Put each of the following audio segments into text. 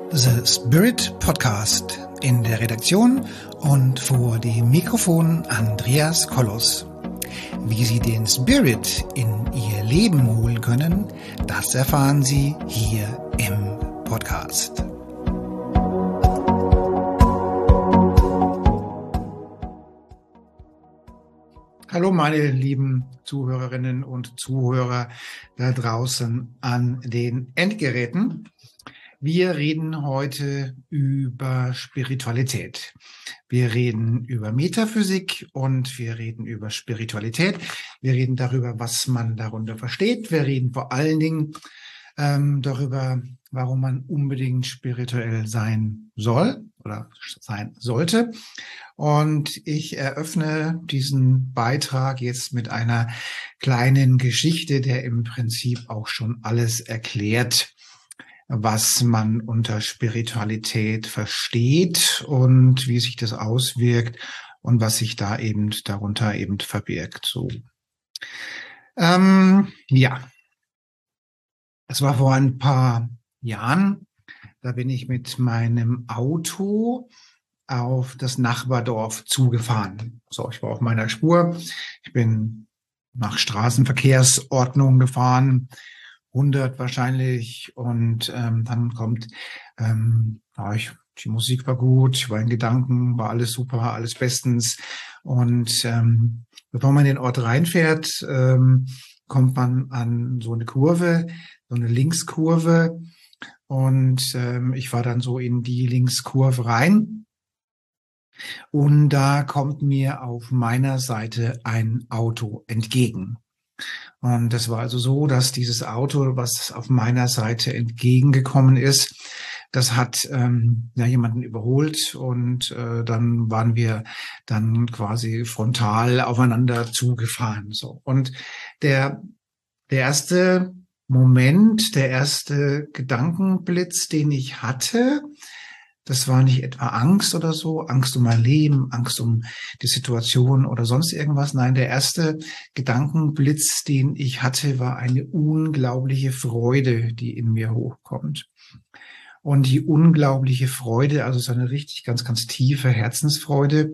The Spirit Podcast. In der Redaktion und vor dem Mikrofon Andreas Kollos. Wie Sie den Spirit in Ihr Leben holen können, das erfahren Sie hier im Podcast. Hallo meine lieben Zuhörerinnen und Zuhörer da draußen an den Endgeräten. Wir reden heute über Spiritualität. Wir reden über Metaphysik und wir reden über Spiritualität. Wir reden darüber, was man darunter versteht. Wir reden vor allen Dingen darüber, warum man unbedingt spirituell sein soll oder sein sollte. Und ich eröffne diesen Beitrag jetzt mit einer kleinen Geschichte, der im Prinzip auch schon alles erklärt, was man unter Spiritualität versteht und wie sich das auswirkt und was sich da eben darunter eben verbirgt. So, ja, es war vor ein paar Jahren. Da bin ich mit meinem Auto auf das Nachbardorf zugefahren. So, ich war auf meiner Spur. Ich bin nach Straßenverkehrsordnung gefahren. 100 wahrscheinlich und dann kommt, die Musik war gut, ich war in Gedanken, war alles super, alles bestens und bevor man in den Ort reinfährt, kommt man an so eine Kurve, so eine Linkskurve und ich war dann so in die Linkskurve rein und da kommt mir auf meiner Seite ein Auto entgegen. Und das war also so, dass dieses Auto, was auf meiner Seite entgegengekommen ist, das hat jemanden überholt und dann waren wir dann quasi frontal aufeinander zugefahren. So. Und der erste Moment, der erste Gedankenblitz, den ich hatte, das war nicht etwa Angst oder so, Angst um mein Leben, Angst um die Situation oder sonst irgendwas. Nein, der erste Gedankenblitz, den ich hatte, war eine unglaubliche Freude, die in mir hochkommt. Und die unglaubliche Freude, also so eine richtig ganz, ganz tiefe Herzensfreude,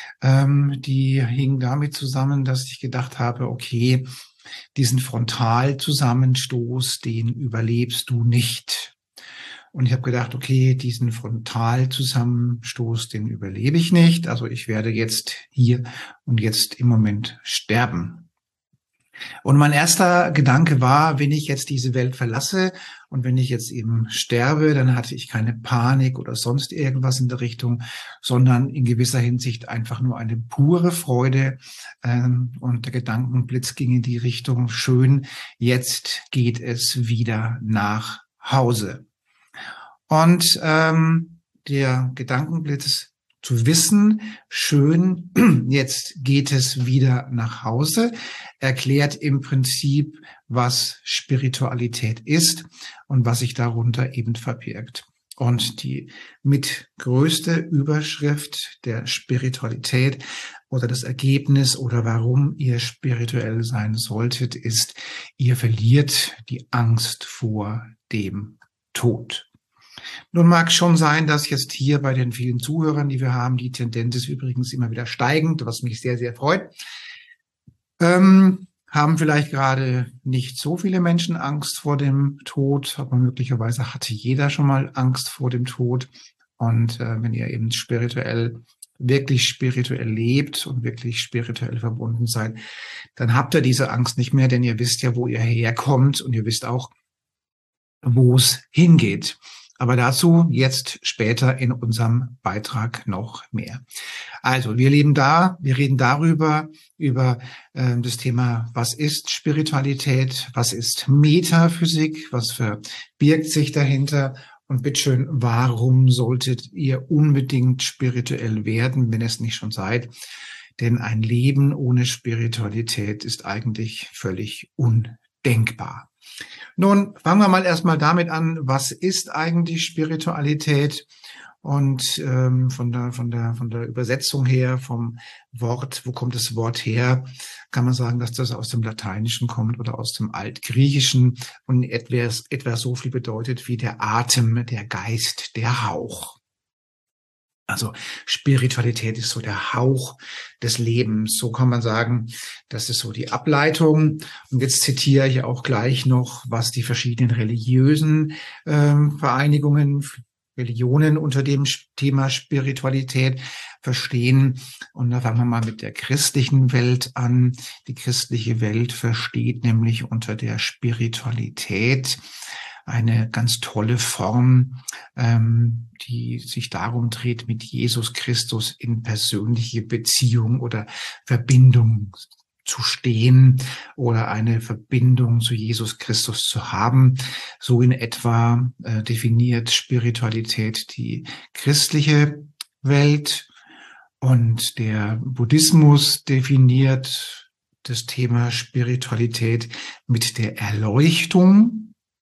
die hing damit zusammen, dass ich gedacht habe, okay, diesen Frontalzusammenstoß, den überlebst du nicht. Und ich habe gedacht, okay, diesen Frontalzusammenstoß, den überlebe ich nicht. Also ich werde jetzt hier und jetzt im Moment sterben. Und mein erster Gedanke war, wenn ich jetzt diese Welt verlasse und wenn ich jetzt eben sterbe, dann hatte ich keine Panik oder sonst irgendwas in der Richtung, sondern in gewisser Hinsicht einfach nur eine pure Freude. Und der Gedankenblitz ging in die Richtung, schön, jetzt geht es wieder nach Hause. Und der Gedankenblitz zu wissen, schön, jetzt geht es wieder nach Hause, erklärt im Prinzip, was Spiritualität ist und was sich darunter eben verbirgt. Und die mit größte Überschrift der Spiritualität oder das Ergebnis oder warum ihr spirituell sein solltet, ist, ihr verliert die Angst vor dem Tod. Nun mag schon sein, dass jetzt hier bei den vielen Zuhörern, die wir haben, die Tendenz ist übrigens immer wieder steigend, was mich sehr, sehr freut. Haben vielleicht gerade nicht so viele Menschen Angst vor dem Tod, aber möglicherweise hatte jeder schon mal Angst vor dem Tod. Und wenn ihr eben wirklich spirituell lebt und wirklich spirituell verbunden seid, dann habt ihr diese Angst nicht mehr, denn ihr wisst ja, wo ihr herkommt und ihr wisst auch, wo es hingeht. Aber dazu jetzt später in unserem Beitrag noch mehr. Also wir reden darüber, über das Thema, was ist Spiritualität, was ist Metaphysik, was verbirgt sich dahinter und bitteschön, warum solltet ihr unbedingt spirituell werden, wenn es nicht schon seid? Denn ein Leben ohne Spiritualität ist eigentlich völlig undenkbar. Nun fangen wir mal erstmal damit an, was ist eigentlich Spiritualität? Und von der Übersetzung her, vom Wort, wo kommt das Wort her, kann man sagen, dass das aus dem Lateinischen kommt oder aus dem Altgriechischen und etwa so viel bedeutet wie der Atem, der Geist, der Hauch. Also Spiritualität ist so der Hauch des Lebens. So kann man sagen, das ist so die Ableitung. Und jetzt zitiere ich auch gleich noch, was die verschiedenen religiösen Vereinigungen, Religionen unter dem Thema Spiritualität verstehen. Und da fangen wir mal mit der christlichen Welt an. Die christliche Welt versteht nämlich unter der Spiritualität eine ganz tolle Form, die sich darum dreht, mit Jesus Christus in persönliche Beziehung oder Verbindung zu stehen oder eine Verbindung zu Jesus Christus zu haben. So in etwa definiert Spiritualität die christliche Welt, und der Buddhismus definiert das Thema Spiritualität mit der Erleuchtung.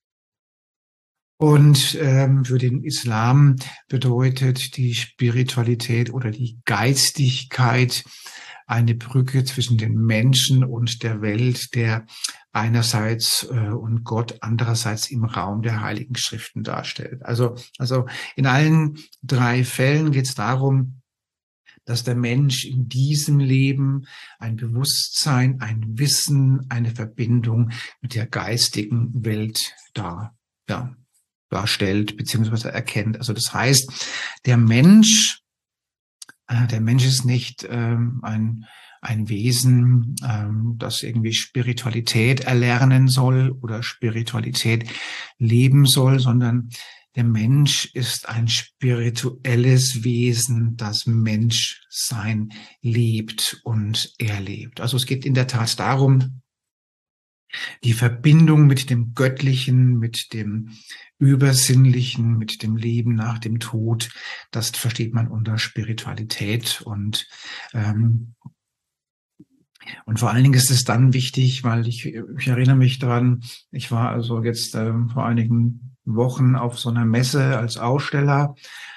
Und für den Islam bedeutet die Spiritualität oder die Geistigkeit eine Brücke zwischen den Menschen und der Welt, der einerseits und Gott andererseits im Raum der Heiligen Schriften darstellt. Also in allen drei Fällen geht es darum, dass der Mensch in diesem Leben ein Bewusstsein, ein Wissen, eine Verbindung mit der geistigen Welt darstellt bzw. erkennt. Also das heißt, der Mensch ist nicht ein Wesen, das irgendwie Spiritualität erlernen soll oder Spiritualität leben soll, sondern der Mensch ist ein spirituelles Wesen, das Menschsein lebt und erlebt. Also es geht in der Tat darum, die Verbindung mit dem Göttlichen, mit dem Übersinnlichen, mit dem Leben nach dem Tod, das versteht man unter Spiritualität. Und vor allen Dingen ist es dann wichtig, weil ich erinnere mich daran, ich war also jetzt vor einigen Wochen auf so einer Messe als Aussteller.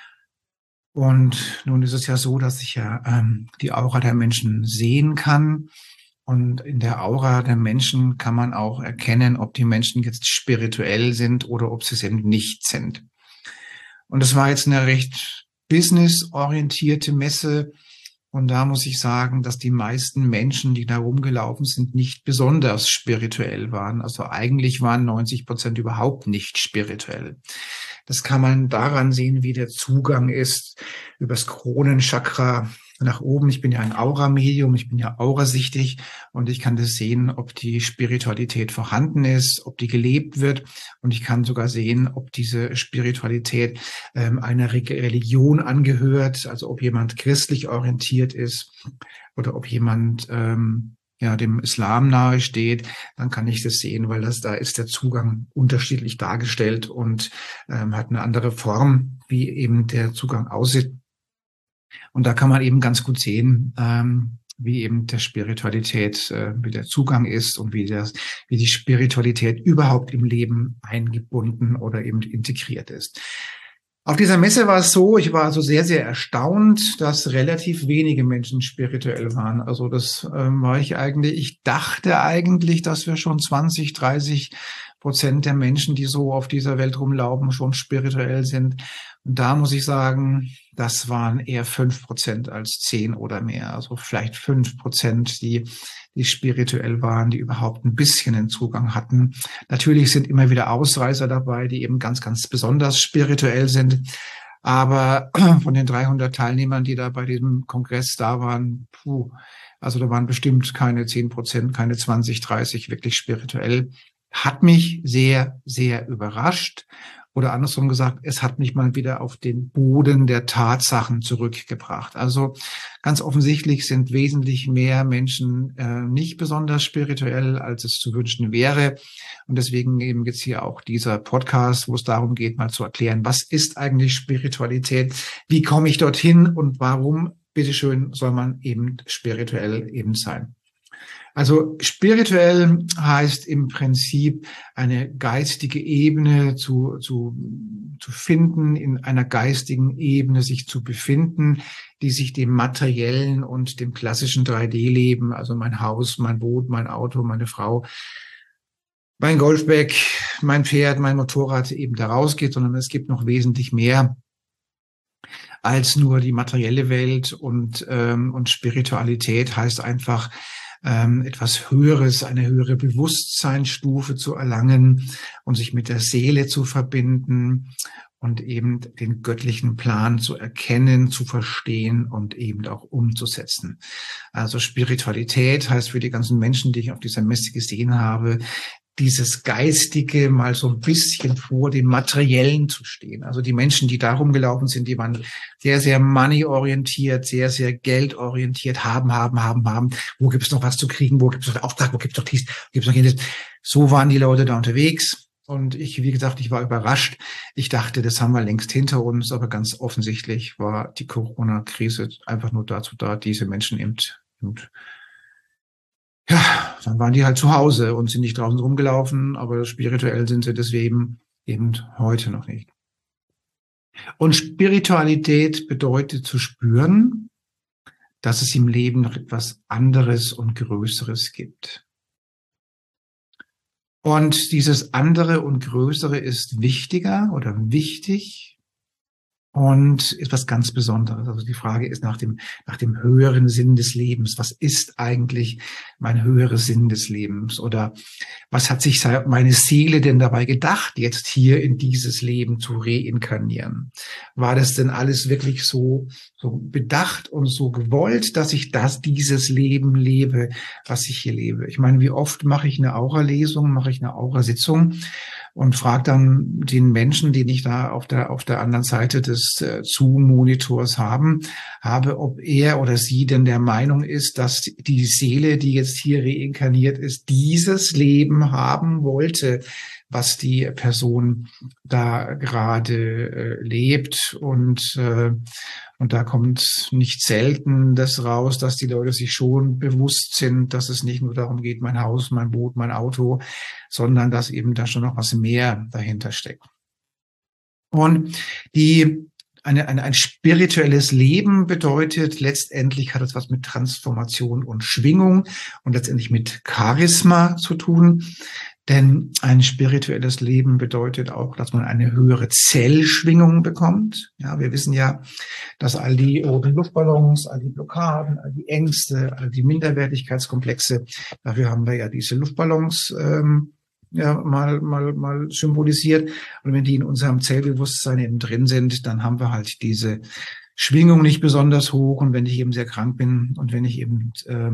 Und nun ist es ja so, dass ich ja die Aura der Menschen sehen kann. Und in der Aura der Menschen kann man auch erkennen, ob die Menschen jetzt spirituell sind oder ob sie es eben nicht sind. Und es war jetzt eine recht businessorientierte Messe. Und da muss ich sagen, dass die meisten Menschen, die da rumgelaufen sind, nicht besonders spirituell waren. Also eigentlich waren 90% überhaupt nicht spirituell. Das kann man daran sehen, wie der Zugang ist übers Kronenchakra nach oben. Ich bin ja ein Aura-Medium, ich bin ja aurasichtig und ich kann das sehen, ob die Spiritualität vorhanden ist, ob die gelebt wird, und ich kann sogar sehen, ob diese Spiritualität einer Religion angehört, also ob jemand christlich orientiert ist oder ob jemand dem Islam nahe steht. Dann kann ich das sehen, weil da ist der Zugang unterschiedlich dargestellt und hat eine andere Form, wie eben der Zugang aussieht. Und da kann man eben ganz gut sehen, wie eben der Spiritualität, wie der Zugang ist und wie die Spiritualität überhaupt im Leben eingebunden oder eben integriert ist. Auf dieser Messe war es so, ich war also sehr, sehr erstaunt, dass relativ wenige Menschen spirituell waren. Also das war ich dachte eigentlich, dass wir schon 20-30% der Menschen, die so auf dieser Welt rumlaufen, schon spirituell sind. Und da muss ich sagen, das waren eher 5% als 10 oder mehr. Also vielleicht 5%, die spirituell waren, die überhaupt ein bisschen einen Zugang hatten. Natürlich sind immer wieder Ausreißer dabei, die eben ganz, ganz besonders spirituell sind. Aber von den 300 Teilnehmern, die da bei diesem Kongress da waren, also da waren bestimmt keine 10%, keine 20, 30 wirklich spirituell. Hat mich sehr, sehr überrascht. Oder andersrum gesagt, es hat mich mal wieder auf den Boden der Tatsachen zurückgebracht. Also ganz offensichtlich sind wesentlich mehr Menschen nicht besonders spirituell, als es zu wünschen wäre. Und deswegen eben jetzt hier auch dieser Podcast, wo es darum geht, mal zu erklären, was ist eigentlich Spiritualität? Wie komme ich dorthin und warum, bitteschön, soll man eben spirituell eben sein? Also spirituell heißt im Prinzip eine geistige Ebene zu finden, in einer geistigen Ebene sich zu befinden, die sich dem materiellen und dem klassischen 3D-Leben, also mein Haus, mein Boot, mein Auto, meine Frau, mein Golfbag, mein Pferd, mein Motorrad eben da rausgeht, sondern es gibt noch wesentlich mehr als nur die materielle Welt, und Spiritualität heißt einfach etwas Höheres, eine höhere Bewusstseinsstufe zu erlangen und sich mit der Seele zu verbinden und eben den göttlichen Plan zu erkennen, zu verstehen und eben auch umzusetzen. Also Spiritualität heißt für die ganzen Menschen, die ich auf dieser Messe gesehen habe, dieses Geistige mal so ein bisschen vor dem Materiellen zu stehen. Also die Menschen, die da rumgelaufen sind, die waren sehr, sehr money-orientiert, sehr, sehr geldorientiert, haben. Wo gibt's noch was zu kriegen? Wo gibt's noch Auftrag? Wo gibt's noch dies? Wo gibt's noch jenes? So waren die Leute da unterwegs. Und ich, wie gesagt, ich war überrascht. Ich dachte, das haben wir längst hinter uns, aber ganz offensichtlich war die Corona-Krise einfach nur dazu da, diese Menschen eben ja, dann waren die halt zu Hause und sind nicht draußen rumgelaufen, aber spirituell sind sie deswegen eben heute noch nicht. Und Spiritualität bedeutet zu spüren, dass es im Leben noch etwas anderes und Größeres gibt. Und dieses andere und Größere ist wichtiger oder wichtig und ist was ganz Besonderes. Also die Frage ist nach dem höheren Sinn des Lebens. Was ist eigentlich mein höherer Sinn des Lebens? Oder was hat sich meine Seele denn dabei gedacht, jetzt hier in dieses Leben zu reinkarnieren? War das denn alles wirklich so bedacht und so gewollt, dass ich dieses Leben lebe, was ich hier lebe? Ich meine, wie oft mache ich eine Aura-Lesung, mache ich eine Aura-Sitzung und frage dann den Menschen, den ich da auf der anderen Seite des Zoom-Monitors habe, ob er oder sie denn der Meinung ist, dass die Seele, die jetzt hier reinkarniert ist, dieses Leben haben wollte, was die Person da gerade lebt. Und da kommt nicht selten das raus, dass die Leute sich schon bewusst sind, dass es nicht nur darum geht, mein Haus, mein Boot, mein Auto, sondern dass eben da schon noch was mehr dahinter steckt. Und ein spirituelles Leben bedeutet, letztendlich hat es was mit Transformation und Schwingung und letztendlich mit Charisma zu tun. Denn ein spirituelles Leben bedeutet auch, dass man eine höhere Zellschwingung bekommt. Ja, wir wissen ja, dass all die roten Luftballons, all die Blockaden, all die Ängste, all die Minderwertigkeitskomplexe, dafür haben wir ja diese Luftballons mal symbolisiert. Und wenn die in unserem Zellbewusstsein eben drin sind, dann haben wir halt diese Schwingung nicht besonders hoch. Und wenn ich eben sehr krank bin und wenn ich eben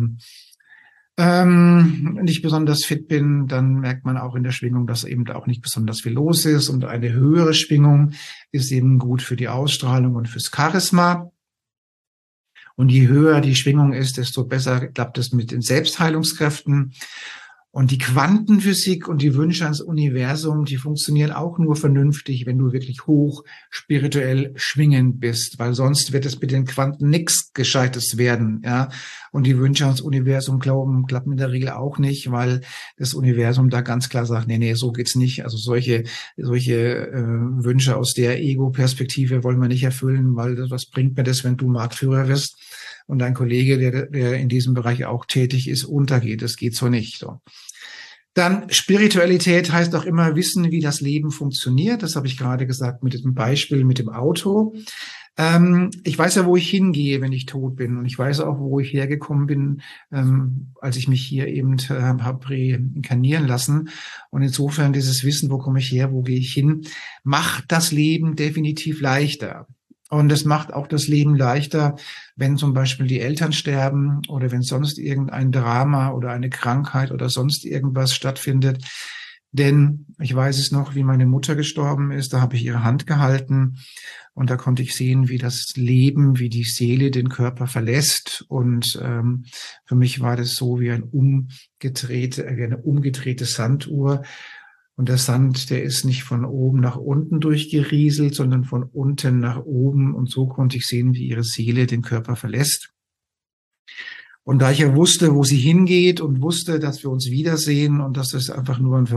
nicht besonders fit bin, dann merkt man auch in der Schwingung, dass eben auch nicht besonders viel los ist. Und eine höhere Schwingung ist eben gut für die Ausstrahlung und fürs Charisma. Und je höher die Schwingung ist, desto besser klappt es mit den Selbstheilungskräften. Und die Quantenphysik und die Wünsche ans Universum, die funktionieren auch nur vernünftig, wenn du wirklich hoch spirituell schwingend bist, weil sonst wird es mit den Quanten nichts Gescheites werden, ja. Und die Wünsche ans Universum klappen in der Regel auch nicht, weil das Universum da ganz klar sagt, nee, so geht's nicht. Also solche Wünsche aus der Ego-Perspektive wollen wir nicht erfüllen, weil was bringt mir das, wenn du Marktführer wirst und dein Kollege, der in diesem Bereich auch tätig ist, untergeht. Das geht so nicht. So. Dann Spiritualität heißt auch immer wissen, wie das Leben funktioniert. Das habe ich gerade gesagt mit diesem Beispiel mit dem Auto. Ich weiß ja, wo ich hingehe, wenn ich tot bin. Und ich weiß auch, wo ich hergekommen bin, als ich mich hier eben habe reinkarnieren lassen. Und insofern dieses Wissen, wo komme ich her, wo gehe ich hin, macht das Leben definitiv leichter. Und es macht auch das Leben leichter, wenn zum Beispiel die Eltern sterben oder wenn sonst irgendein Drama oder eine Krankheit oder sonst irgendwas stattfindet. Denn ich weiß es noch, wie meine Mutter gestorben ist, da habe ich ihre Hand gehalten und da konnte ich sehen, wie das Leben, wie die Seele den Körper verlässt. Und für mich war das so wie eine umgedrehte Sanduhr. Und der Sand, der ist nicht von oben nach unten durchgerieselt, sondern von unten nach oben. Und so konnte ich sehen, wie ihre Seele den Körper verlässt. Und da ich ja wusste, wo sie hingeht und wusste, dass wir uns wiedersehen und dass es einfach nur ein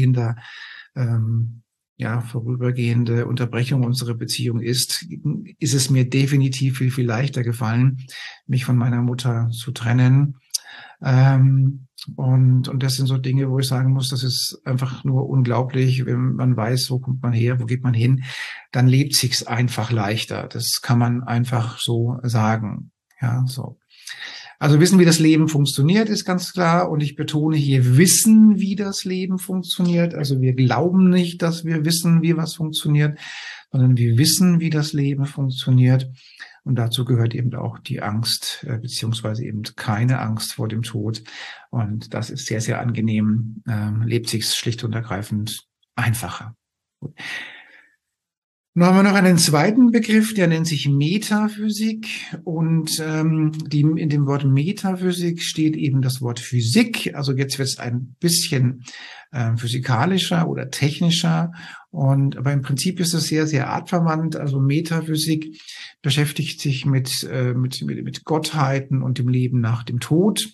vorübergehende Unterbrechung unserer Beziehung ist es mir definitiv viel, viel leichter gefallen, mich von meiner Mutter zu trennen. Und das sind so Dinge, wo ich sagen muss, das ist einfach nur unglaublich, wenn man weiß, wo kommt man her, wo geht man hin, dann lebt sich's einfach leichter. Das kann man einfach so sagen. Ja, so. Also wissen, wie das Leben funktioniert, ist ganz klar. Und ich betone hier, wissen, wie das Leben funktioniert. Also wir glauben nicht, dass wir wissen, wie was funktioniert, sondern wir wissen, wie das Leben funktioniert. Und dazu gehört eben auch die Angst, beziehungsweise eben keine Angst vor dem Tod. Und das ist sehr, sehr angenehm, lebt sich schlicht und ergreifend einfacher. Gut. Nun haben wir noch einen zweiten Begriff, der nennt sich Metaphysik. Und in dem Wort Metaphysik steht eben das Wort Physik. Also jetzt wird es ein bisschen physikalischer oder technischer. Aber im Prinzip ist es sehr, sehr artverwandt. Also Metaphysik beschäftigt sich mit Gottheiten und dem Leben nach dem Tod.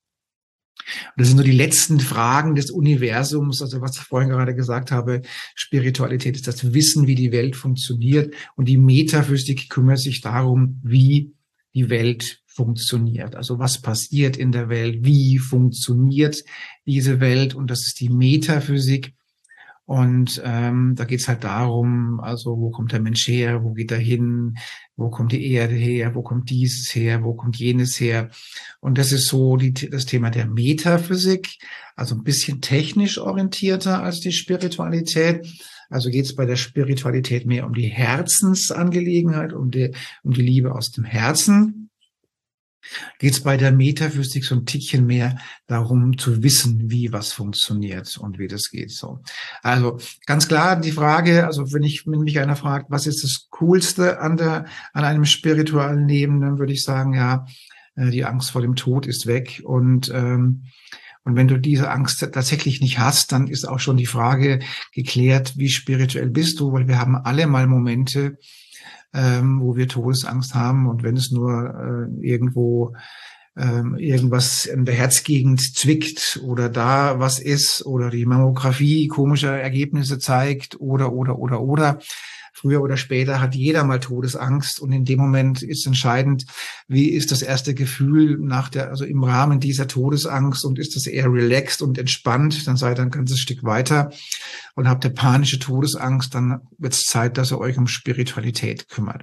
Und das sind so die letzten Fragen des Universums, also was ich vorhin gerade gesagt habe, Spiritualität ist das Wissen, wie die Welt funktioniert. Und die Metaphysik kümmert sich darum, wie die Welt funktioniert. Also was passiert in der Welt, wie funktioniert diese Welt. Und das ist die Metaphysik. Und da geht's halt darum, also wo kommt der Mensch her, wo geht er hin, wo kommt die Erde her, wo kommt dieses her, wo kommt jenes her. Und das ist so das Thema der Metaphysik, also ein bisschen technisch orientierter als die Spiritualität. Also geht's bei der Spiritualität mehr um die Herzensangelegenheit, um die Liebe aus dem Herzen. Geht es bei der Metaphysik so ein Tickchen mehr darum zu wissen, wie was funktioniert und wie das geht. So, also ganz klar die Frage, also wenn mich einer fragt, was ist das Coolste an einem spirituellen Leben, dann würde ich sagen, ja, die Angst vor dem Tod ist weg und wenn du diese Angst tatsächlich nicht hast, dann ist auch schon die Frage geklärt, wie spirituell bist du, weil wir haben alle mal Momente, wo wir Todesangst haben und wenn es nur irgendwo irgendwas in der Herzgegend zwickt oder da was ist oder die Mammographie komische Ergebnisse zeigt oder. Früher oder später hat jeder mal Todesangst und in dem Moment ist entscheidend, wie ist das erste Gefühl also im Rahmen dieser Todesangst und ist das eher relaxed und entspannt, dann seid ihr ein ganzes Stück weiter und habt ihr panische Todesangst, dann wird es Zeit, dass ihr euch um Spiritualität kümmert.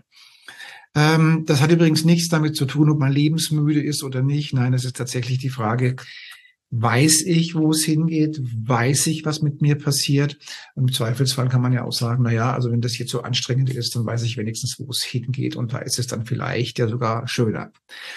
Das hat übrigens nichts damit zu tun, ob man lebensmüde ist oder nicht. Nein, es ist tatsächlich die Frage, weiß ich, wo es hingeht? Weiß ich, was mit mir passiert? Und im Zweifelsfall kann man ja auch sagen, na ja, also wenn das jetzt so anstrengend ist, dann weiß ich wenigstens, wo es hingeht. Und da ist es dann vielleicht ja sogar schöner.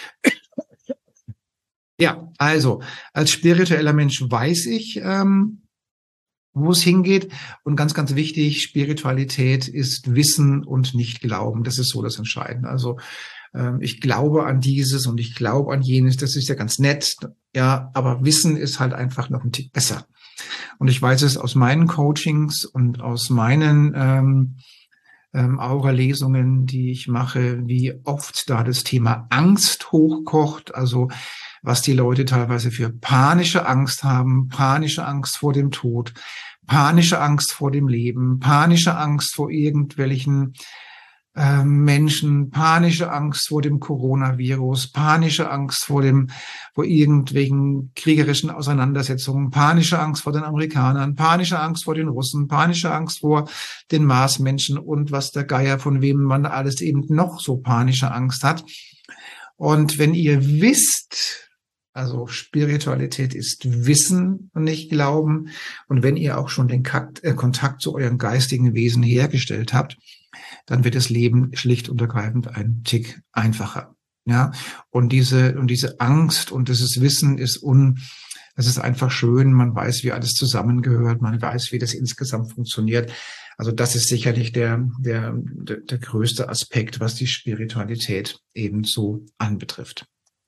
Ja, also als spiritueller Mensch weiß ich, wo es hingeht. Und ganz, ganz wichtig, Spiritualität ist Wissen und nicht Glauben. Das ist so das Entscheidende. Also ich glaube an dieses und ich glaube an jenes. Das ist ja ganz nett. Ja, aber Wissen ist halt einfach noch ein Tick besser. Und ich weiß es aus meinen Coachings und aus meinen Aura-Lesungen, die ich mache, wie oft da das Thema Angst hochkocht. Also was die Leute teilweise für panische Angst haben, panische Angst vor dem Tod, panische Angst vor dem Leben, panische Angst vor irgendwelchen Menschen, panische Angst vor dem Coronavirus, panische Angst vor irgendwelchen kriegerischen Auseinandersetzungen, panische Angst vor den Amerikanern, panische Angst vor den Russen, panische Angst vor den Marsmenschen und was der Geier, von wem man alles eben noch so panische Angst hat. Und wenn ihr wisst, also Spiritualität ist Wissen und nicht Glauben, und wenn ihr auch schon den Kontakt zu eurem geistigen Wesen hergestellt habt, dann wird das Leben schlicht und ergreifend ein Tick einfacher. Ja, und diese Angst und dieses Wissen es ist einfach schön. Man weiß, wie alles zusammengehört. Man weiß, wie das insgesamt funktioniert. Also das ist sicherlich der größte Aspekt, was die Spiritualität ebenso anbetrifft.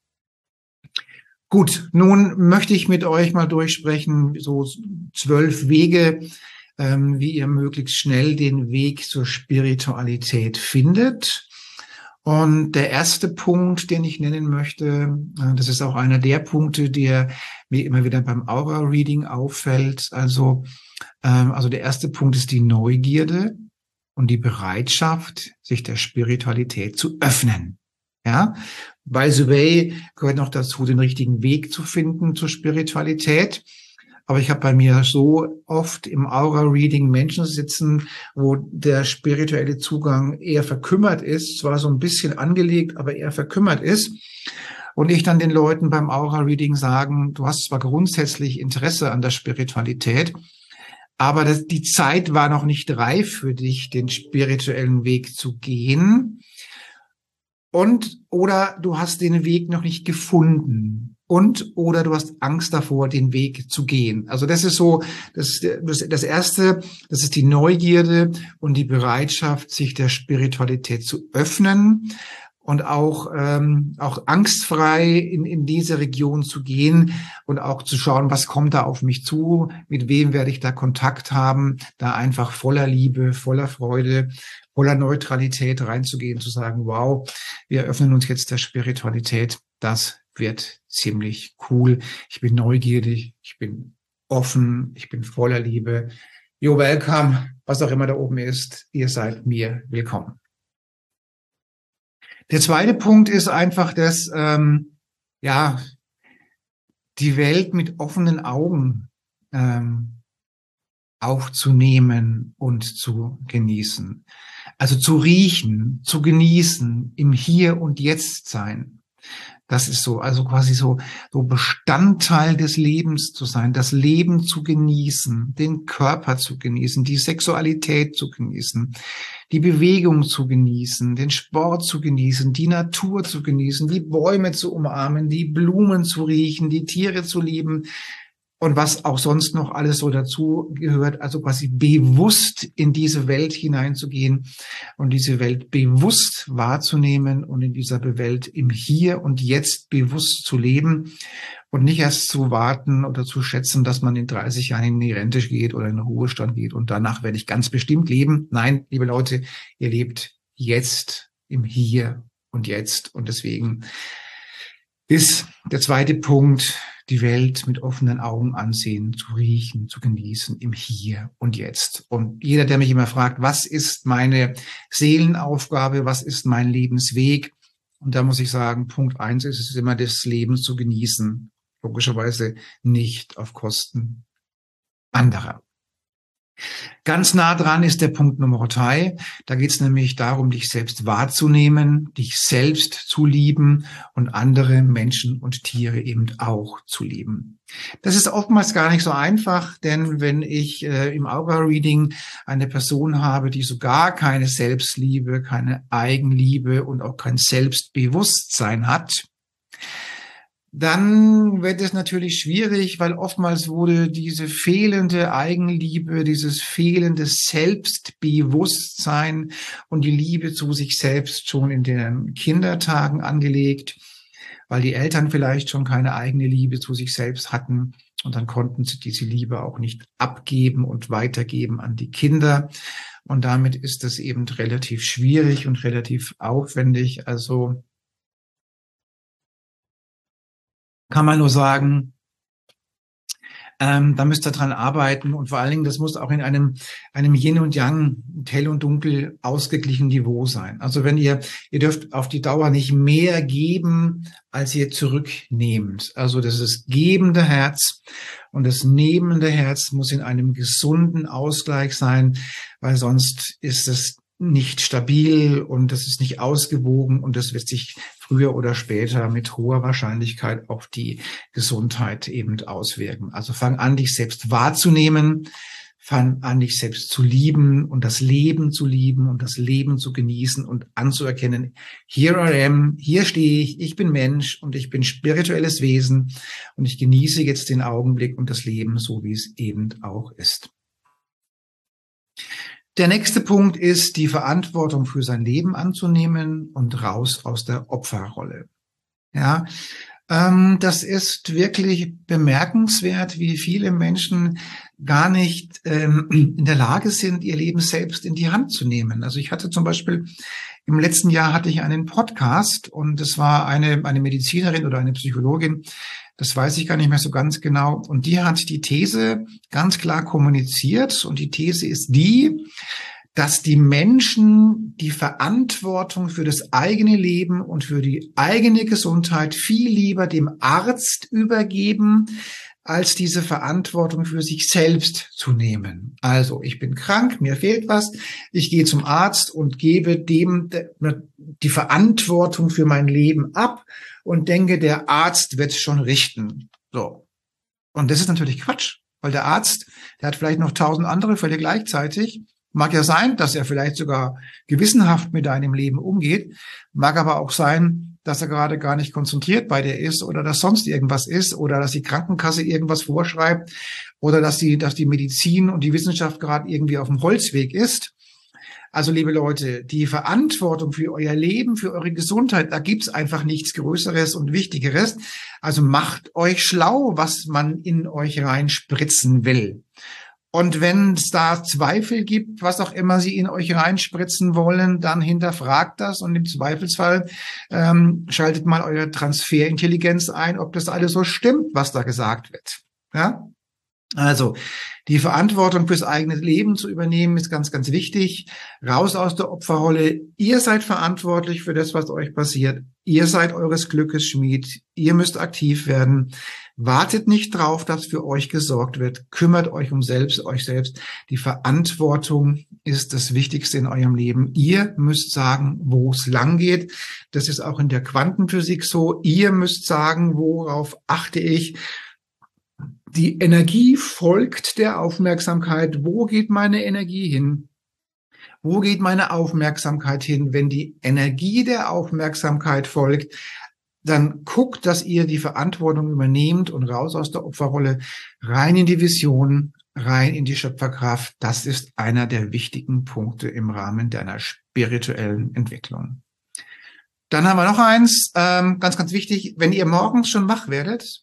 Gut, nun möchte ich mit euch mal durchsprechen, so 12 Wege, wie ihr möglichst schnell den Weg zur Spiritualität findet. Und der erste Punkt, den ich nennen möchte, das ist auch einer der Punkte, der mir immer wieder beim Aura-Reading auffällt. Also der erste Punkt ist die Neugierde und die Bereitschaft, sich der Spiritualität zu öffnen. Ja, by the way, gehört noch dazu, den richtigen Weg zu finden zur Spiritualität. Aber ich habe bei mir so oft im Aura-Reading Menschen sitzen, wo der spirituelle Zugang eher verkümmert ist, zwar so ein bisschen angelegt, aber eher verkümmert ist. Und ich dann den Leuten beim Aura-Reading sagen, du hast zwar grundsätzlich Interesse an der Spiritualität, aber die Zeit war noch nicht reif für dich, den spirituellen Weg zu gehen. Oder du hast den Weg noch nicht gefunden. Oder du hast Angst davor, den Weg zu gehen. Also das ist so, das Erste, das ist die Neugierde und die Bereitschaft, sich der Spiritualität zu öffnen und auch angstfrei in diese Region zu gehen und auch zu schauen, was kommt da auf mich zu, mit wem werde ich da Kontakt haben, da einfach voller Liebe, voller Freude, voller Neutralität reinzugehen, zu sagen, wow, wir öffnen uns jetzt der Spiritualität, das wird ziemlich cool. Ich bin neugierig, ich bin offen, ich bin voller Liebe. You're welcome, was auch immer da oben ist, ihr seid mir willkommen. Der zweite Punkt ist einfach, dass die Welt mit offenen Augen aufzunehmen und zu genießen. Also zu riechen, zu genießen, im Hier und Jetzt sein. Das ist so, also quasi so Bestandteil des Lebens zu sein, das Leben zu genießen, den Körper zu genießen, die Sexualität zu genießen, die Bewegung zu genießen, den Sport zu genießen, die Natur zu genießen, die Bäume zu umarmen, die Blumen zu riechen, die Tiere zu lieben und was auch sonst noch alles so dazu gehört, also quasi bewusst in diese Welt hineinzugehen und diese Welt bewusst wahrzunehmen und in dieser Welt im Hier und Jetzt bewusst zu leben und nicht erst zu warten oder zu schätzen, dass man in 30 Jahren in die Rente geht oder in den Ruhestand geht und danach werde ich ganz bestimmt leben. Nein, liebe Leute, ihr lebt jetzt im Hier und Jetzt und deswegen ist der zweite Punkt, die Welt mit offenen Augen ansehen, zu riechen, zu genießen im Hier und Jetzt. Und jeder, der mich immer fragt, was ist meine Seelenaufgabe, was ist mein Lebensweg? Und da muss ich sagen, Punkt 1 ist es immer, das Leben zu genießen. Logischerweise nicht auf Kosten anderer. Ganz nah dran ist der Punkt Nummer 3. Da geht es nämlich darum, dich selbst wahrzunehmen, dich selbst zu lieben und andere Menschen und Tiere eben auch zu lieben. Das ist oftmals gar nicht so einfach, denn wenn ich im Aura-Reading eine Person habe, die so gar keine Selbstliebe, keine Eigenliebe und auch kein Selbstbewusstsein hat, dann wird es natürlich schwierig, weil oftmals wurde diese fehlende Eigenliebe, dieses fehlende Selbstbewusstsein und die Liebe zu sich selbst schon in den Kindertagen angelegt, weil die Eltern vielleicht schon keine eigene Liebe zu sich selbst hatten und dann konnten sie diese Liebe auch nicht abgeben und weitergeben an die Kinder. Und damit ist es eben relativ schwierig und relativ aufwendig. Also kann man nur sagen, da müsst ihr dran arbeiten und vor allen Dingen, das muss auch in einem Yin und Yang, hell und dunkel, ausgeglichen Niveau sein. Also wenn ihr dürft auf die Dauer nicht mehr geben, als ihr zurücknehmt. Also das ist gebende Herz und das nehmende Herz muss in einem gesunden Ausgleich sein, weil sonst ist es nicht stabil und das ist nicht ausgewogen und das wird sich früher oder später mit hoher Wahrscheinlichkeit auf die Gesundheit eben auswirken. Also fang an, dich selbst wahrzunehmen, fang an, dich selbst zu lieben und das Leben zu lieben und das Leben zu genießen und anzuerkennen, here I am, hier stehe ich bin Mensch und ich bin spirituelles Wesen und ich genieße jetzt den Augenblick und das Leben so, wie es eben auch ist. Der nächste Punkt ist, die Verantwortung für sein Leben anzunehmen und raus aus der Opferrolle. Ja, Das ist wirklich bemerkenswert, wie viele Menschen gar nicht in der Lage sind, ihr Leben selbst in die Hand zu nehmen. Also ich hatte zum Beispiel im letzten Jahr hatte ich einen Podcast und es war eine Medizinerin oder eine Psychologin, das weiß ich gar nicht mehr so ganz genau. Und die hat die These ganz klar kommuniziert und die These ist die, dass die Menschen die Verantwortung für das eigene Leben und für die eigene Gesundheit viel lieber dem Arzt übergeben, als diese Verantwortung für sich selbst zu nehmen. Also, ich bin krank, mir fehlt was, ich gehe zum Arzt und gebe dem die Verantwortung für mein Leben ab und denke, der Arzt wird es schon richten. So. Und das ist natürlich Quatsch, weil der Arzt, der hat vielleicht noch 1000 andere Fälle gleichzeitig. Mag ja sein, dass er vielleicht sogar gewissenhaft mit deinem Leben umgeht. Mag aber auch sein, dass er gerade gar nicht konzentriert bei dir ist oder dass sonst irgendwas ist oder dass die Krankenkasse irgendwas vorschreibt oder dass die Medizin und die Wissenschaft gerade irgendwie auf dem Holzweg ist. Also, liebe Leute, die Verantwortung für euer Leben, für eure Gesundheit, da gibt's einfach nichts Größeres und Wichtigeres. Also macht euch schlau, was man in euch reinspritzen will. Und wenn es da Zweifel gibt, was auch immer sie in euch reinspritzen wollen, dann hinterfragt das und im Zweifelsfall schaltet mal eure Transferintelligenz ein, ob das alles so stimmt, was da gesagt wird. Ja? Also die Verantwortung fürs eigene Leben zu übernehmen, ist ganz, ganz wichtig. Raus aus der Opferrolle. Ihr seid verantwortlich für das, was euch passiert. Ihr seid eures Glückes Schmied. Ihr müsst aktiv werden. Wartet nicht drauf, dass für euch gesorgt wird. Kümmert euch um euch selbst. Die Verantwortung ist das Wichtigste in eurem Leben. Ihr müsst sagen, wo es lang geht. Das ist auch in der Quantenphysik so. Ihr müsst sagen, worauf achte ich. Die Energie folgt der Aufmerksamkeit. Wo geht meine Energie hin? Wo geht meine Aufmerksamkeit hin? Wenn die Energie der Aufmerksamkeit folgt, dann guckt, dass ihr die Verantwortung übernehmt und raus aus der Opferrolle, rein in die Vision, rein in die Schöpferkraft. Das ist einer der wichtigen Punkte im Rahmen deiner spirituellen Entwicklung. Dann haben wir noch eins, ganz, ganz wichtig. Wenn ihr morgens schon wach werdet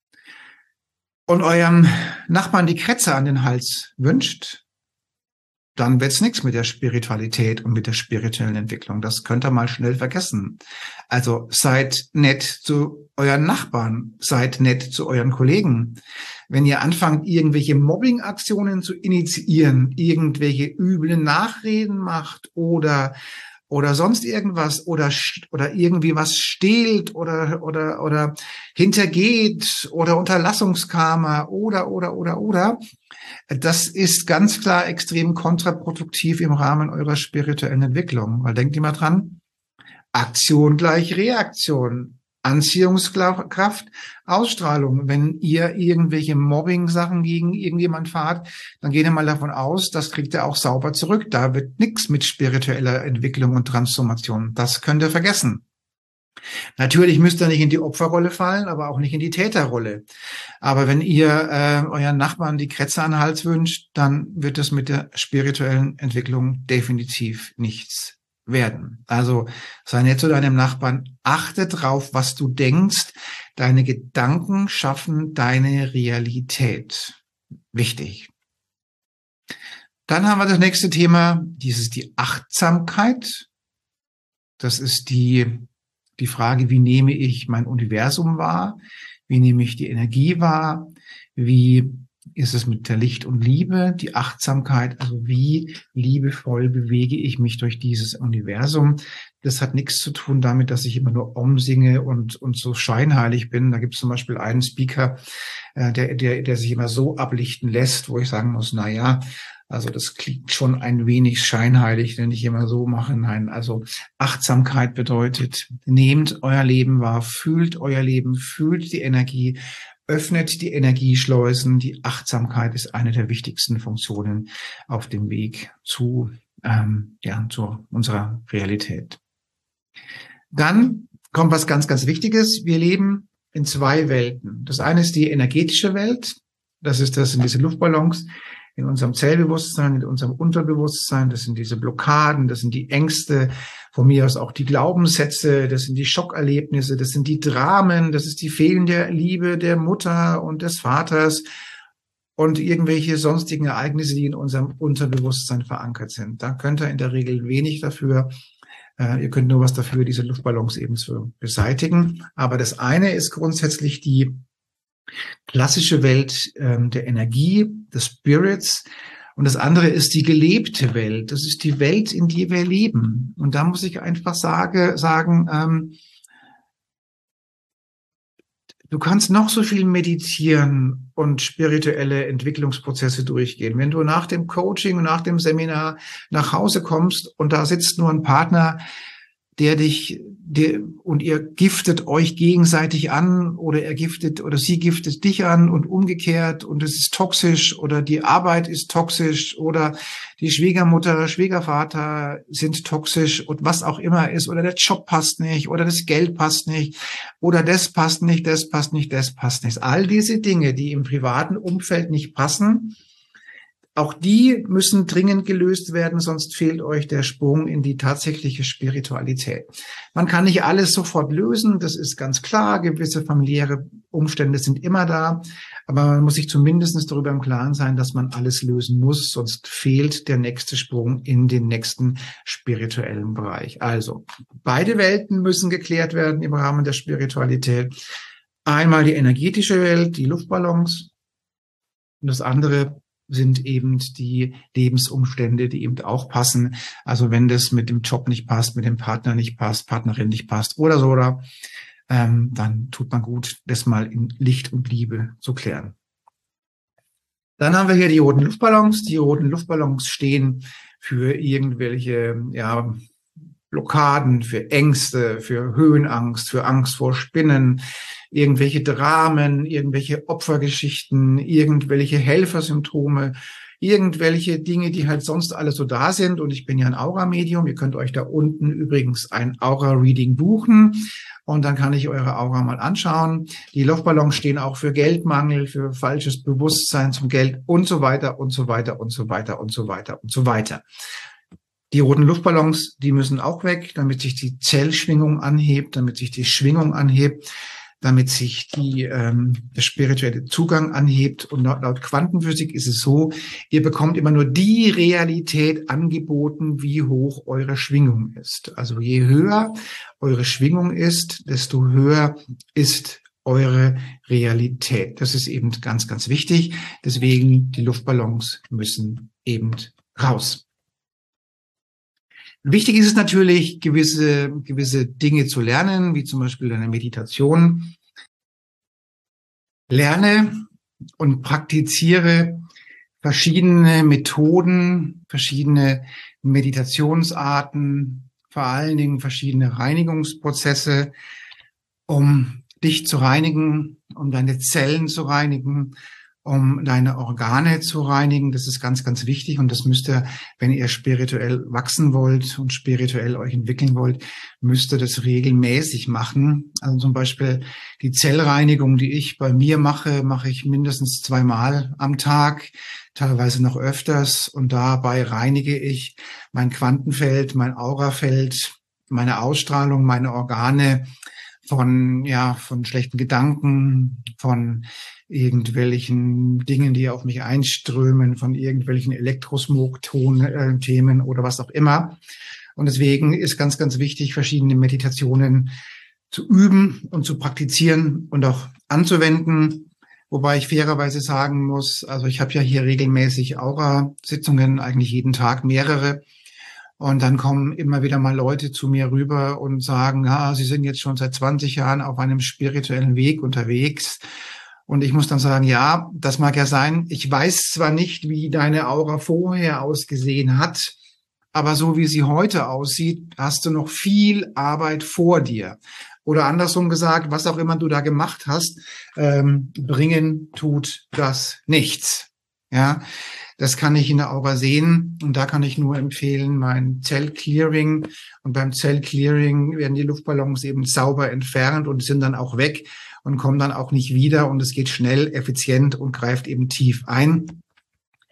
und eurem Nachbarn die Kretze an den Hals wünscht, dann wird's nichts mit der Spiritualität und mit der spirituellen Entwicklung. Das könnt ihr mal schnell vergessen. Also seid nett zu euren Nachbarn, seid nett zu euren Kollegen. Wenn ihr anfangt, irgendwelche Mobbing-Aktionen zu initiieren, irgendwelche üblen Nachreden macht oder sonst irgendwas oder irgendwie was stehlt oder hintergeht oder Unterlassungskarma oder. Das ist ganz klar extrem kontraproduktiv im Rahmen eurer spirituellen Entwicklung. Weil denkt immer dran, Aktion gleich Reaktion. Anziehungskraft, Ausstrahlung. Wenn ihr irgendwelche Mobbing-Sachen gegen irgendjemand fahrt, dann geht ihr mal davon aus, das kriegt ihr auch sauber zurück. Da wird nichts mit spiritueller Entwicklung und Transformation. Das könnt ihr vergessen. Natürlich müsst ihr nicht in die Opferrolle fallen, aber auch nicht in die Täterrolle. Aber wenn ihr euren Nachbarn die Kretze an den Hals wünscht, dann wird es mit der spirituellen Entwicklung definitiv nichts werden. Also sei nett zu deinem Nachbarn, achte drauf, was du denkst. Deine Gedanken schaffen deine Realität. Wichtig. Dann haben wir das nächste Thema, die Achtsamkeit. Das ist die Frage, wie nehme ich mein Universum wahr? Wie nehme ich die Energie wahr? Wie ist es mit der Licht und Liebe, die Achtsamkeit? Also wie liebevoll bewege ich mich durch dieses Universum? Das hat nichts zu tun damit, dass ich immer nur Om singe und so scheinheilig bin. Da gibt es zum Beispiel einen Speaker, der sich immer so ablichten lässt, wo ich sagen muss, na ja, also das klingt schon ein wenig scheinheilig, wenn ich immer so mache. Nein, also Achtsamkeit bedeutet, nehmt euer Leben wahr, fühlt euer Leben, fühlt die Energie, öffnet die Energieschleusen. Die Achtsamkeit ist eine der wichtigsten Funktionen auf dem Weg zu unserer Realität. Dann kommt was ganz, ganz Wichtiges. Wir leben in zwei Welten. Das eine ist die energetische Welt. Das sind diese Luftballons in unserem Zellbewusstsein, in unserem Unterbewusstsein. Das sind diese Blockaden, das sind die Ängste, von mir aus auch die Glaubenssätze, das sind die Schockerlebnisse, das sind die Dramen, das ist die fehlende Liebe der Mutter und des Vaters und irgendwelche sonstigen Ereignisse, die in unserem Unterbewusstsein verankert sind. Da könnt ihr in der Regel wenig dafür. Ihr könnt nur was dafür, diese Luftballons eben zu beseitigen. Aber das eine ist grundsätzlich die klassische Welt der Energie, des Spirits. Und das andere ist die gelebte Welt. Das ist die Welt, in der wir leben. Und da muss ich einfach sagen, du kannst noch so viel meditieren und spirituelle Entwicklungsprozesse durchgehen. Wenn du nach dem Coaching und nach dem Seminar nach Hause kommst und da sitzt nur ein Partner, und ihr giftet euch gegenseitig an oder er giftet oder sie giftet dich an und umgekehrt und es ist toxisch oder die Arbeit ist toxisch oder die Schwiegermutter, Schwiegervater sind toxisch und was auch immer ist oder der Job passt nicht oder das Geld passt nicht oder das passt nicht, das passt nicht, das passt nicht. All diese Dinge, die im privaten Umfeld nicht passen, auch die müssen dringend gelöst werden, sonst fehlt euch der Sprung in die tatsächliche Spiritualität. Man kann nicht alles sofort lösen, das ist ganz klar. Gewisse familiäre Umstände sind immer da, aber man muss sich zumindest darüber im Klaren sein, dass man alles lösen muss, sonst fehlt der nächste Sprung in den nächsten spirituellen Bereich. Also, beide Welten müssen geklärt werden im Rahmen der Spiritualität. Einmal die energetische Welt, die Luftballons, und das andere sind eben die Lebensumstände, die eben auch passen. Also wenn das mit dem Job nicht passt, mit dem Partner nicht passt, Partnerin nicht passt oder dann tut man gut, das mal in Licht und Liebe zu klären. Dann haben wir hier die roten Luftballons. Die roten Luftballons stehen für irgendwelche Blockaden, für Ängste, für Höhenangst, für Angst vor Spinnen, irgendwelche Dramen, irgendwelche Opfergeschichten, irgendwelche Helfersymptome, irgendwelche Dinge, die halt sonst alle so da sind. Und ich bin ja ein Aura-Medium. Ihr könnt euch da unten übrigens ein Aura-Reading buchen. Und dann kann ich eure Aura mal anschauen. Die Luftballons stehen auch für Geldmangel, für falsches Bewusstsein zum Geld und so weiter und so weiter und so weiter und so weiter und so weiter. Die roten Luftballons, die müssen auch weg, damit sich die Zellschwingung anhebt, damit sich die Schwingung anhebt, damit sich der spirituelle Zugang anhebt. Und laut Quantenphysik ist es so, ihr bekommt immer nur die Realität angeboten, wie hoch eure Schwingung ist. Also je höher eure Schwingung ist, desto höher ist eure Realität. Das ist eben ganz, ganz wichtig. Deswegen die Luftballons müssen eben raus. Wichtig ist es natürlich, gewisse Dinge zu lernen, wie zum Beispiel eine Meditation. Lerne und praktiziere verschiedene Methoden, verschiedene Meditationsarten, vor allen Dingen verschiedene Reinigungsprozesse, um dich zu reinigen, um deine Zellen zu reinigen, um deine Organe zu reinigen. Das ist ganz, ganz wichtig und das müsst ihr, wenn ihr spirituell wachsen wollt und spirituell euch entwickeln wollt, müsst ihr das regelmäßig machen. Also zum Beispiel die Zellreinigung, die ich bei mir mache, mache ich mindestens 2-mal am Tag, teilweise noch öfters und dabei reinige ich mein Quantenfeld, mein Aurafeld, meine Ausstrahlung, meine Organe von schlechten Gedanken, von irgendwelchen Dingen, die auf mich einströmen, von irgendwelchen Elektrosmog-Themen oder was auch immer. Und deswegen ist ganz, ganz wichtig, verschiedene Meditationen zu üben und zu praktizieren und auch anzuwenden. Wobei ich fairerweise sagen muss, also ich habe ja hier regelmäßig Aura-Sitzungen, eigentlich jeden Tag mehrere. Und dann kommen immer wieder mal Leute zu mir rüber und sagen, sie sind jetzt schon seit 20 Jahren auf einem spirituellen Weg unterwegs. Und ich muss dann sagen, ja, das mag ja sein. Ich weiß zwar nicht, wie deine Aura vorher ausgesehen hat, aber so wie sie heute aussieht, hast du noch viel Arbeit vor dir. Oder andersrum gesagt, was auch immer du da gemacht hast, bringen tut das nichts. Ja, das kann ich in der Aura sehen und da kann ich nur empfehlen, mein Zellclearing. Und beim Zellclearing werden die Luftballons eben sauber entfernt und sind dann auch weg und kommen dann auch nicht wieder und es geht schnell, effizient und greift eben tief ein.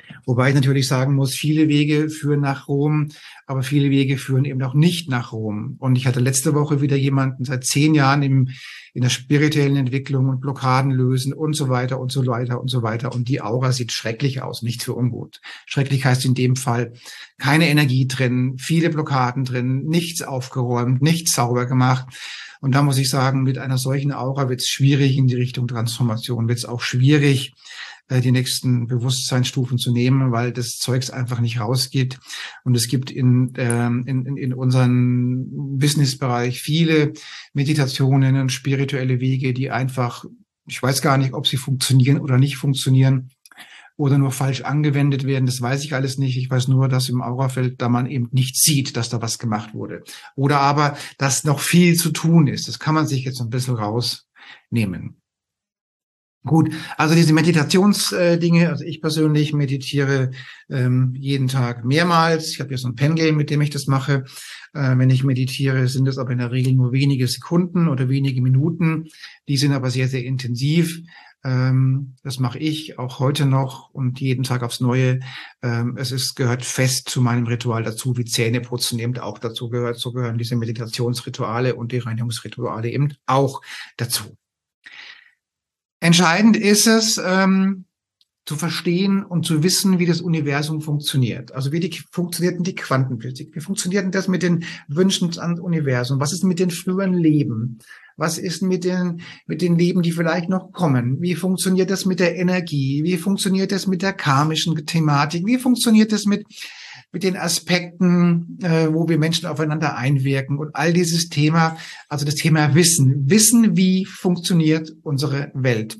Wobei ich natürlich sagen muss, viele Wege führen nach Rom, aber viele Wege führen eben auch nicht nach Rom. Und ich hatte letzte Woche wieder jemanden seit 10 Jahren in der spirituellen Entwicklung und Blockaden lösen und so weiter und so weiter und so weiter. Und die Aura sieht schrecklich aus, nicht für ungut. Schrecklich heißt in dem Fall keine Energie drin, viele Blockaden drin, nichts aufgeräumt, nichts sauber gemacht. Und da muss ich sagen, mit einer solchen Aura wird es schwierig in die Richtung Transformation, wird es auch schwierig, die nächsten Bewusstseinsstufen zu nehmen, weil das Zeugs einfach nicht rausgeht. Und es gibt in unserem Businessbereich viele Meditationen und spirituelle Wege, die einfach, ich weiß gar nicht, ob sie funktionieren oder nicht funktionieren oder nur falsch angewendet werden. Das weiß ich alles nicht. Ich weiß nur, dass im Aurafeld da man eben nicht sieht, dass da was gemacht wurde. Oder aber, dass noch viel zu tun ist. Das kann man sich jetzt ein bisschen rausnehmen. Gut, also diese Meditationsdinge, also ich persönlich meditiere jeden Tag mehrmals. Ich habe hier so ein Pendel, mit dem ich das mache. Wenn ich meditiere, sind es aber in der Regel nur wenige Sekunden oder wenige Minuten. Die sind aber sehr, sehr intensiv. Das mache ich auch heute noch und jeden Tag aufs Neue. Gehört fest zu meinem Ritual dazu, wie Zähneputzen eben auch dazu gehört. So gehören diese Meditationsrituale und die Reinigungsrituale eben auch dazu. Entscheidend ist es, zu verstehen und zu wissen, wie das Universum funktioniert. Also funktioniert denn die Quantenphysik? Wie funktioniert denn das mit den Wünschen ans Universum? Was ist mit den früheren Leben? Was ist mit den Leben, die vielleicht noch kommen? Wie funktioniert das mit der Energie? Wie funktioniert das mit der karmischen Thematik? Wie funktioniert das mit den Aspekten, wo wir Menschen aufeinander einwirken und all dieses Thema, also das Thema Wissen. Wissen, wie funktioniert unsere Welt.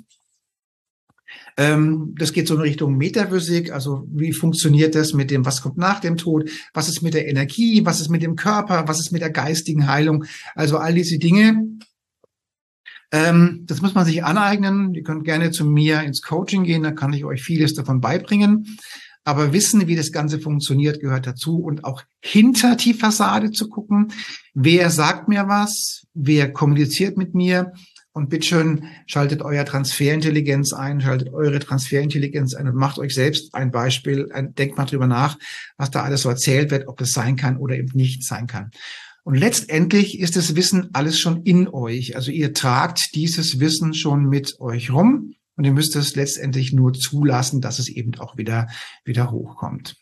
Das geht so in Richtung Metaphysik, also wie funktioniert das mit dem, was kommt nach dem Tod, was ist mit der Energie, was ist mit dem Körper, was ist mit der geistigen Heilung, also all diese Dinge. Das muss man sich aneignen. Ihr könnt gerne zu mir ins Coaching gehen, da kann ich euch vieles davon beibringen. Aber wissen, wie das Ganze funktioniert, gehört dazu und auch hinter die Fassade zu gucken. Wer sagt mir was? Wer kommuniziert mit mir? Und bitteschön, schaltet euer Transferintelligenz ein, schaltet eure Transferintelligenz ein und macht euch selbst ein Beispiel. Denkt mal drüber nach, was da alles so erzählt wird, ob das sein kann oder eben nicht sein kann. Und letztendlich ist das Wissen alles schon in euch. Also ihr tragt dieses Wissen schon mit euch rum. Und ihr müsst es letztendlich nur zulassen, dass es eben auch wieder hochkommt.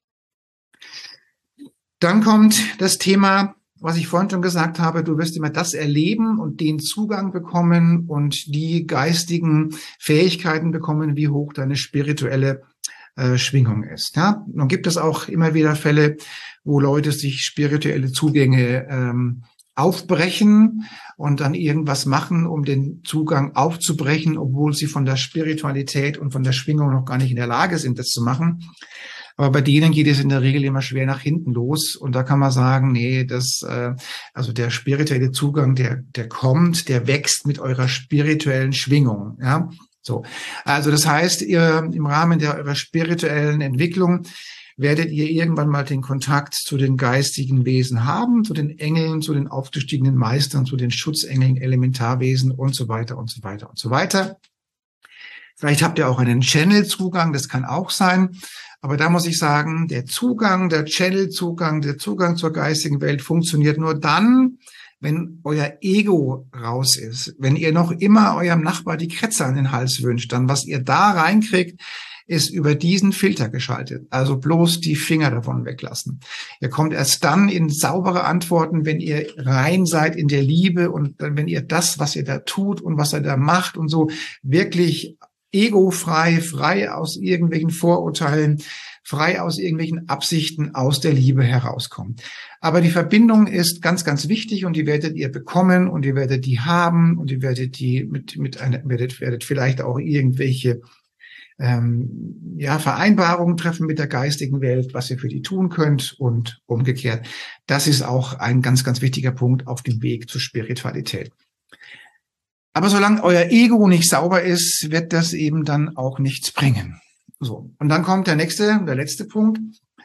Dann kommt das Thema, was ich vorhin schon gesagt habe, du wirst immer das erleben und den Zugang bekommen und die geistigen Fähigkeiten bekommen, wie hoch deine spirituelle Schwingung ist. Ja? Nun gibt es auch immer wieder Fälle, wo Leute sich spirituelle Zugänge aufbrechen und dann irgendwas machen, um den Zugang aufzubrechen, obwohl sie von der Spiritualität und von der Schwingung noch gar nicht in der Lage sind, das zu machen. Aber bei denen geht es in der Regel immer schwer nach hinten los. Und da kann man sagen, nee, also der spirituelle Zugang, der kommt, der wächst mit eurer spirituellen Schwingung. Ja, so. Also das heißt, ihr im Rahmen eurer spirituellen Entwicklung werdet ihr irgendwann mal den Kontakt zu den geistigen Wesen haben, zu den Engeln, zu den aufgestiegenen Meistern, zu den Schutzengeln, Elementarwesen und so weiter und so weiter und so weiter. Vielleicht habt ihr auch einen Channel-Zugang, das kann auch sein. Aber da muss ich sagen, der Channel-Zugang, der Zugang zur geistigen Welt funktioniert nur dann, wenn euer Ego raus ist. Wenn ihr noch immer eurem Nachbar die Kretze an den Hals wünscht, dann was ihr da reinkriegt, ist über diesen Filter geschaltet. Also bloß die Finger davon weglassen. Ihr kommt erst dann in saubere Antworten, wenn ihr rein seid in der Liebe und wenn ihr das, was ihr da tut und was ihr da macht und so wirklich egofrei, frei aus irgendwelchen Vorurteilen, frei aus irgendwelchen Absichten aus der Liebe herauskommt. Aber die Verbindung ist ganz, ganz wichtig und die werdet ihr bekommen und ihr werdet die haben und ihr werdet die werdet vielleicht auch irgendwelche Vereinbarungen treffen mit der geistigen Welt, was ihr für die tun könnt und umgekehrt. Das ist auch ein ganz, ganz wichtiger Punkt auf dem Weg zur Spiritualität. Aber solange euer Ego nicht sauber ist, wird das eben dann auch nichts bringen. So. Und dann kommt der letzte Punkt.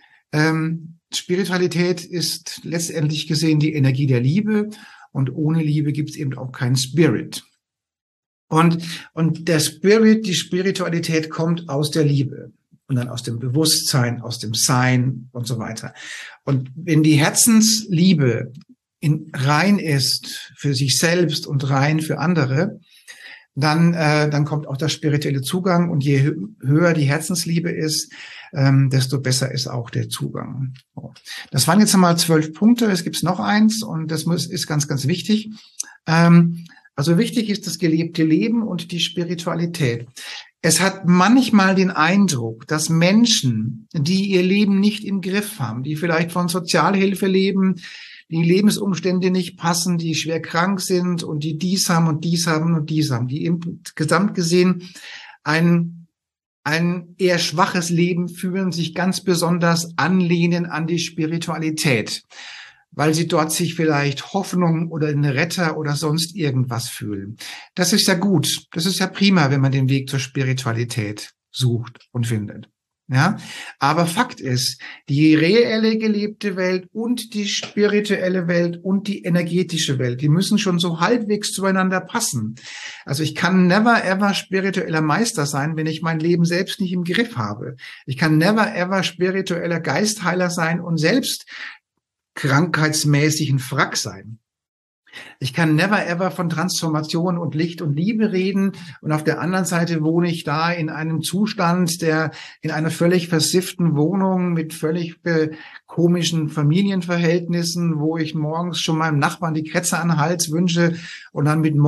Spiritualität ist letztendlich gesehen die Energie der Liebe und ohne Liebe gibt es eben auch keinen Spirit. Und der Spirit, die Spiritualität kommt aus der Liebe. und dann aus dem Bewusstsein, aus dem Sein und so weiter. Und wenn die Herzensliebe rein ist für sich selbst und rein für andere, dann kommt auch der spirituelle Zugang. Und je höher die Herzensliebe ist, desto besser ist auch der Zugang. Das waren jetzt einmal 12 Punkte. Es gibt noch eins und das ist ganz, ganz wichtig. Also wichtig ist das gelebte Leben und die Spiritualität. Es hat manchmal den Eindruck, dass Menschen, die ihr Leben nicht im Griff haben, die vielleicht von Sozialhilfe leben, die Lebensumstände nicht passen, die schwer krank sind und die dies haben und dies haben und dies haben, die insgesamt gesehen ein eher schwaches Leben führen, sich ganz besonders anlehnen an die Spiritualität, weil sie dort sich vielleicht Hoffnung oder einen Retter oder sonst irgendwas fühlen. Das ist ja gut, das ist ja prima, wenn man den Weg zur Spiritualität sucht und findet. Ja, aber Fakt ist, die reelle gelebte Welt und die spirituelle Welt und die energetische Welt, die müssen schon so halbwegs zueinander passen. Also ich kann never ever spiritueller Meister sein, wenn ich mein Leben selbst nicht im Griff habe. Ich kann never ever spiritueller Geistheiler sein und selbst krankheitsmäßig ein Frack sein. Ich kann never ever von Transformation und Licht und Liebe reden und auf der anderen Seite wohne ich da in einem Zustand, der in einer völlig versifften Wohnung mit völlig komischen Familienverhältnissen, wo ich morgens schon meinem Nachbarn die Kretze an den Hals wünsche und dann mit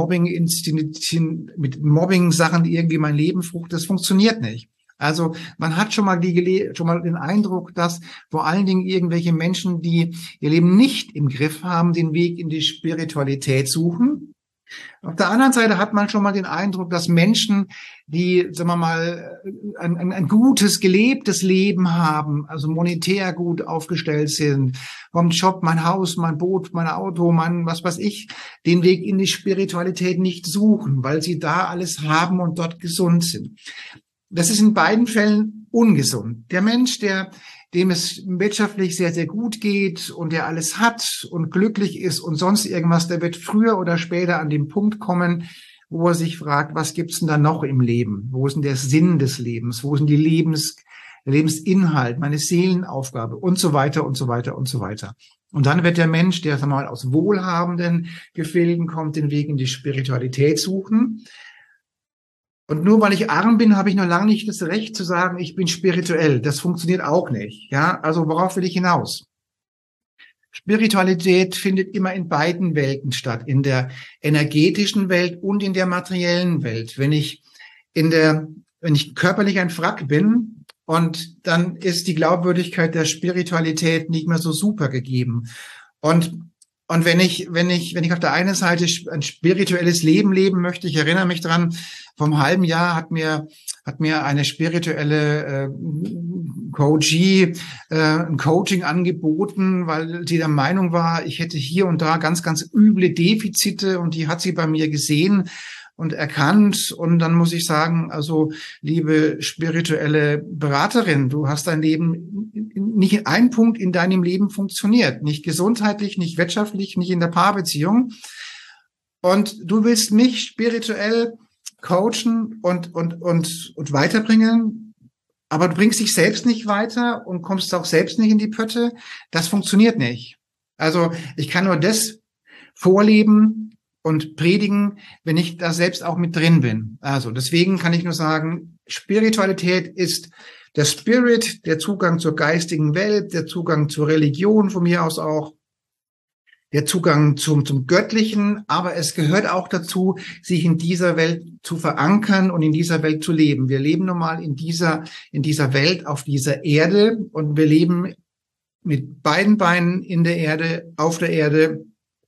Mobbing-Sachen irgendwie mein Leben frucht. Das funktioniert nicht. Also man hat schon mal den Eindruck, dass vor allen Dingen irgendwelche Menschen, die ihr Leben nicht im Griff haben, den Weg in die Spiritualität suchen. Auf der anderen Seite hat man schon mal den Eindruck, dass Menschen, die, sagen wir mal, ein gutes, gelebtes Leben haben, also monetär gut aufgestellt sind, vom Job, mein Haus, mein Boot, mein Auto, mein was weiß ich, den Weg in die Spiritualität nicht suchen, weil sie da alles haben und dort gesund sind. Das ist in beiden Fällen ungesund. Der Mensch, dem es wirtschaftlich sehr, sehr gut geht und der alles hat und glücklich ist und sonst irgendwas, der wird früher oder später an den Punkt kommen, wo er sich fragt, was gibt's denn da noch im Leben? Wo ist denn der Sinn des Lebens? Wo ist denn der Lebensinhalt, meine Seelenaufgabe und so weiter und so weiter und so weiter. Und dann wird der Mensch, der sagen wir mal aus wohlhabenden Gefilden kommt, den Weg in die Spiritualität suchen. Und nur weil ich arm bin, habe ich noch lange nicht das Recht zu sagen, ich bin spirituell. Das funktioniert auch nicht. Ja, also worauf will ich hinaus? Spiritualität findet immer in beiden Welten statt, in der energetischen Welt und in der materiellen Welt. Wenn ich körperlich ein Wrack bin, und dann ist die Glaubwürdigkeit der Spiritualität nicht mehr so super gegeben. Und wenn ich auf der einen Seite ein spirituelles Leben leben möchte, ich erinnere mich dran, vom halben Jahr hat mir eine spirituelle Coachie ein Coaching angeboten, weil sie der Meinung war, ich hätte hier und da ganz, ganz üble Defizite und die hat sie bei mir gesehen und erkannt. Und dann muss ich sagen, also liebe spirituelle Beraterin, du hast dein Leben, nicht ein Punkt in deinem Leben funktioniert. Nicht gesundheitlich, nicht wirtschaftlich, nicht in der Paarbeziehung. Und du willst mich spirituell coachen und weiterbringen, aber du bringst dich selbst nicht weiter und kommst auch selbst nicht in die Pötte. Das funktioniert nicht. Also ich kann nur das vorleben und predigen, wenn ich da selbst auch mit drin bin. Also deswegen kann ich nur sagen, Spiritualität ist der Spirit, der Zugang zur geistigen Welt, der Zugang zur Religion von mir aus auch, der Zugang zum Göttlichen, aber es gehört auch dazu, sich in dieser Welt zu verankern und in dieser Welt zu leben. Wir leben nun mal in dieser Welt, auf dieser Erde und wir leben mit beiden Beinen in der Erde, auf der Erde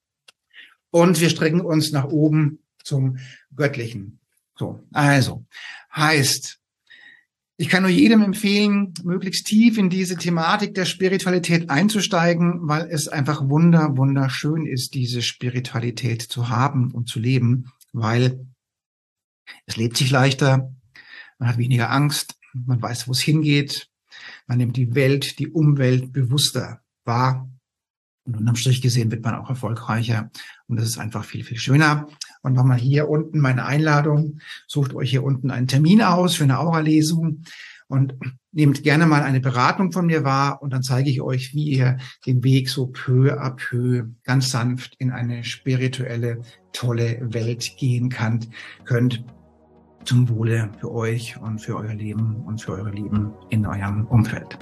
und wir strecken uns nach oben zum Göttlichen. So, also, heißt, ich kann nur jedem empfehlen, möglichst tief in diese Thematik der Spiritualität einzusteigen, weil es einfach wunderschön ist, diese Spiritualität zu haben und zu leben, weil es lebt sich leichter, man hat weniger Angst, man weiß, wo es hingeht, man nimmt die Welt, die Umwelt bewusster wahr und unterm Strich gesehen wird man auch erfolgreicher und das ist einfach viel, viel schöner. Und nochmal hier unten meine Einladung. Sucht euch hier unten einen Termin aus für eine Aura-Lesung. Und nehmt gerne mal eine Beratung von mir wahr und dann zeige ich euch, wie ihr den Weg so peu à peu ganz sanft in eine spirituelle, tolle Welt gehen könnt zum Wohle für euch und für euer Leben und für eure Lieben in eurem Umfeld.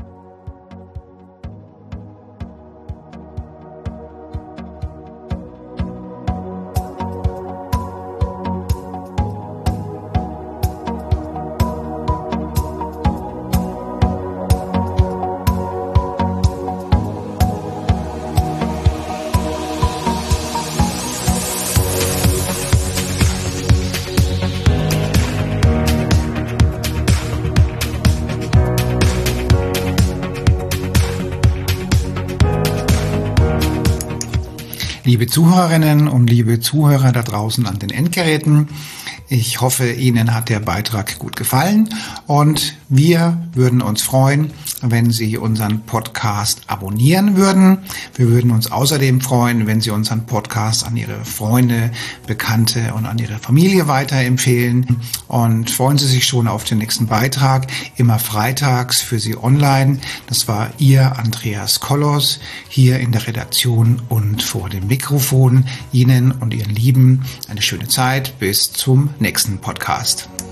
Liebe Zuhörerinnen und liebe Zuhörer da draußen an den Endgeräten, ich hoffe, Ihnen hat der Beitrag gut gefallen und wir würden uns freuen, wenn Sie unseren Podcast abonnieren würden. Wir würden uns außerdem freuen, wenn Sie unseren Podcast an Ihre Freunde, Bekannte und an Ihre Familie weiterempfehlen. Und freuen Sie sich schon auf den nächsten Beitrag, immer freitags für Sie online. Das war Ihr Andreas Kollos hier in der Redaktion und vor dem Mikrofon. Ihnen und Ihren Lieben eine schöne Zeit. Bis zum nächsten Podcast.